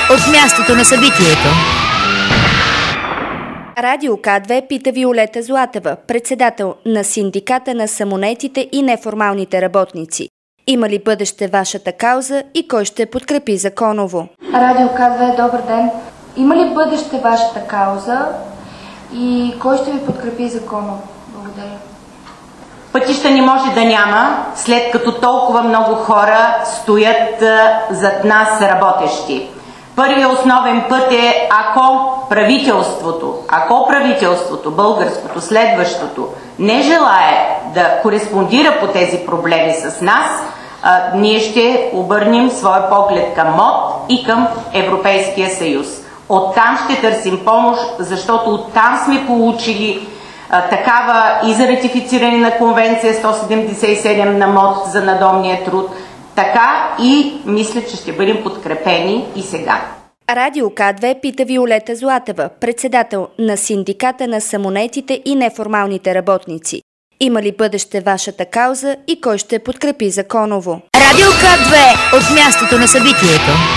от мястото на събитието. Радио К2 пита Виолета Златева, председател на Синдиката на самонаетите и неформалните работници. Има ли бъдеще вашата кауза и кой ще подкрепи законово? Радио К2, добър ден. Има ли бъдеще вашата кауза и кой ще ви подкрепи законово? Благодаря. Пътища не може да няма, след като толкова много хора стоят зад нас работещи. Първият основен път е ако правителството, българското, следващото, не желае да кореспондира по тези проблеми с нас, ние ще обърнем своя поглед към МОД и към Европейския съюз. Оттам ще търсим помощ, защото оттам сме получили такава и за ратифициране на Конвенция 177 на МОД за надомния труд, така и мисля, че ще бъдем подкрепени и сега. Радио К2 пита Виолета Златева, председател на Синдиката на самонаетите и неформалните работници. Има ли бъдеще вашата кауза и кой ще подкрепи законово? Радио К2 от мястото на събитието.